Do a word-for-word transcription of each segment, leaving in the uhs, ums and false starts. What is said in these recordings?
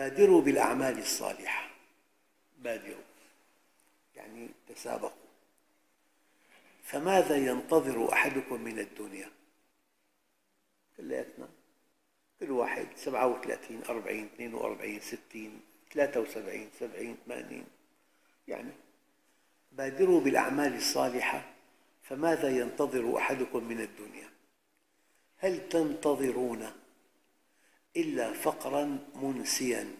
بادروا بالأعمال الصالحة. بادروا يعني تسابقوا. فماذا ينتظر أحدكم من الدنيا؟ كلياتنا، كل واحد سبعة وثلاثين أربعين اثنين وأربعين ستين ثلاثة وسبعين سبعين ثمانين، يعني بادروا بالأعمال الصالحة. فماذا ينتظر أحدكم من الدنيا؟ هل تنتظرون إلا فقراً منسياً،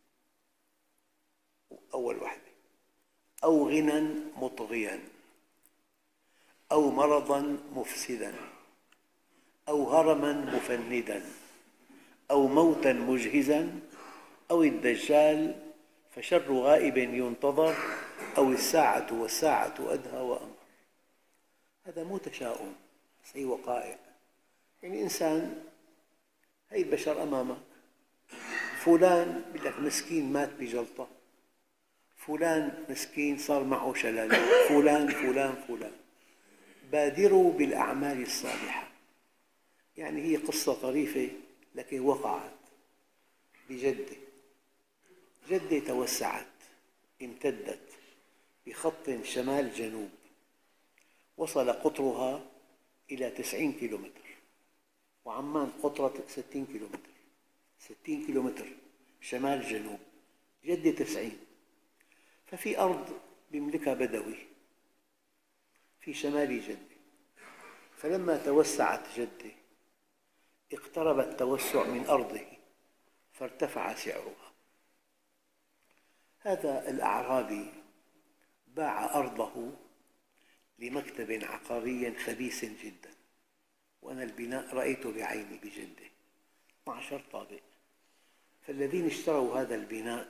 أول واحدة، أو غنى مطغياً، أو مرضاً مفسداً، أو هرماً مفنداً، أو موتاً مجهزاً، أو الدجال فشر غائب ينتظر، أو الساعة والساعة أدهى وأمر. هذا مو تشاؤم، بس هي وقائع. يعني إنسان، هي البشر أمامك، فلان بيقول لك مسكين مات بجلطة، فلان مسكين صار معه شلل، فلان فلان فلان. بادروا بالأعمال الصالحة. يعني هي قصة طريفة لكن وقعت بجدة. جدة توسعت، امتدت بخط شمال جنوب، وصل قطرها إلى تسعين كيلومتر، وعمان قطرها ستين كيلومتر. ستين كيلومتر شمال جنوب، جدة تسعين. ففي أرض يملكها بدوي في شمال جدة. فلما توسعت جدة اقترب التوسع من أرضه فارتفع سعرها. هذا الأعرابي باع أرضه لمكتب عقاري خبيث جدا، وأنا البناء رأيته بعيني بجدة، اثني عشر طابق. فالذين اشتروا هذا البناء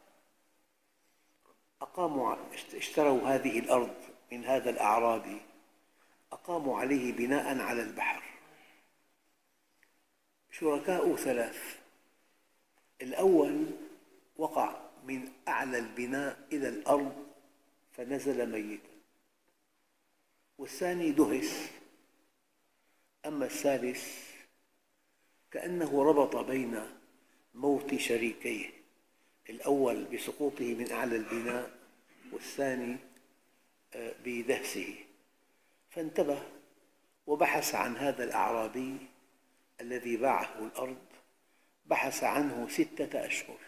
أقاموا اشتروا هذه الأرض من هذا الأعرابي، أقاموا عليه بناء على البحر. شركاء ثلاث. الأول وقع من أعلى البناء إلى الأرض فنزل ميتا، والثاني دهس. أما الثالث كأنه ربط بين موت شريكيه، الأول بسقوطه من أعلى البناء والثاني بدهسه، فانتبه وبحث عن هذا الأعرابي الذي باعه الأرض. بحث عنه ستة أشهر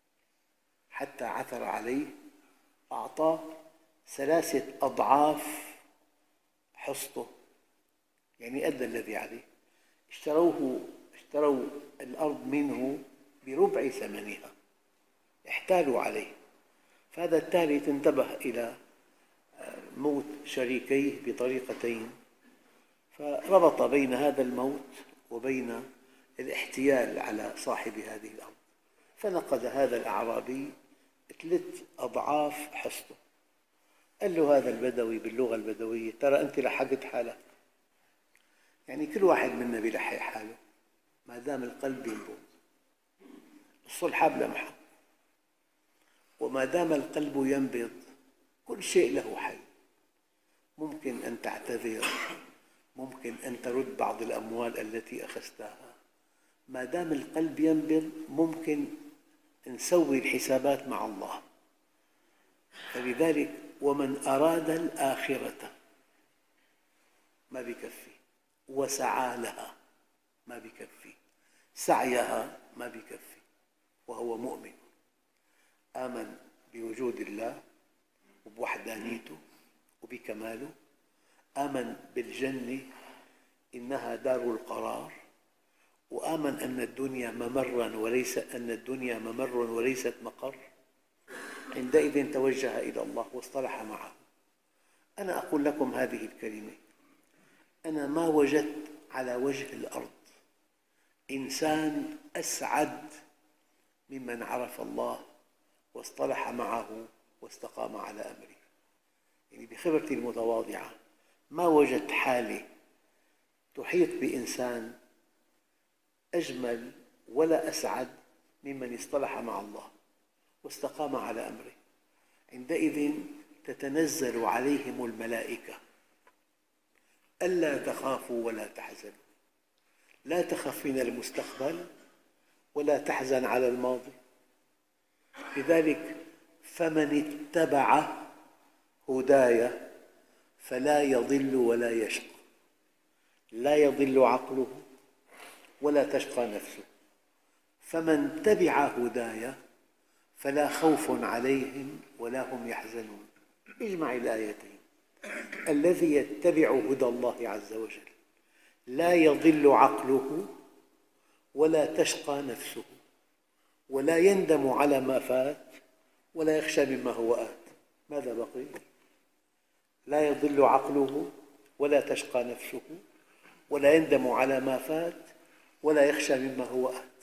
حتى عثر عليه، أعطاه ثلاثة أضعاف حصته، يعني أدى الذي عليه. اشتروه اشتروا الأرض منه بربع ثمنها، احتالوا عليه. فهذا الثالث انتبه إلى موت شريكيه بطريقتين، فربط بين هذا الموت وبين الاحتيال على صاحب هذه الأرض، فنقد هذا الأعرابي ثلاث أضعاف حصته. قال له هذا البدوي باللغة البدوية: ترى أنت لحقت حالك. يعني كل واحد منا بيلحق حاله ما دام القلب ينبض. الصلحة بلمحة، وما دام القلب ينبض كل شيء له حل. ممكن أن تعتذر، ممكن أن ترد بعض الأموال التي أخذتها. ما دام القلب ينبض ممكن نسوي الحسابات مع الله. فلذلك ومن أراد الآخرة ما بكفي، وسعى لها ما بكفي، سعيها ما بكفي، وهو مؤمن آمن بوجود الله وبوحدانيته وبكماله، آمن بالجنة إنها دار القرار، وآمن أن الدنيا ممر وليس أن الدنيا ممر وليست مقر. عندئذ توجه إلى الله واصطلح معه. أنا أقول لكم هذه الكلمة: أنا ما وجدت على وجه الأرض إنسان أسعد ممن عرف الله واصطلح معه واستقام على أمره. يعني بخبرتي المتواضعة ما وجدت حالة تحيط بإنسان أجمل ولا أسعد ممن اصطلح مع الله واستقام على أمره. عندئذ تتنزل عليهم الملائكة: ألا تخافوا ولا تحزنوا. لا تخف من المستقبل ولا تحزن على الماضي. لذلك فمن اتبع هداي فلا يضل ولا يشقى. لا يضل عقله ولا تشقى نفسه. فمن تبع هداي فلا خوف عليهم ولا هم يحزنون. اجمع الآيتين: الذي يتبع هدى الله عز وجل لا يضل عقله ولا تشقى نفسه ولا يندم على ما فات ولا يخشى مما هو آت. ماذا بقي؟ لا يضل عقله ولا تشقى نفسه ولا يندم على ما فات ولا يخشى مما هو آت.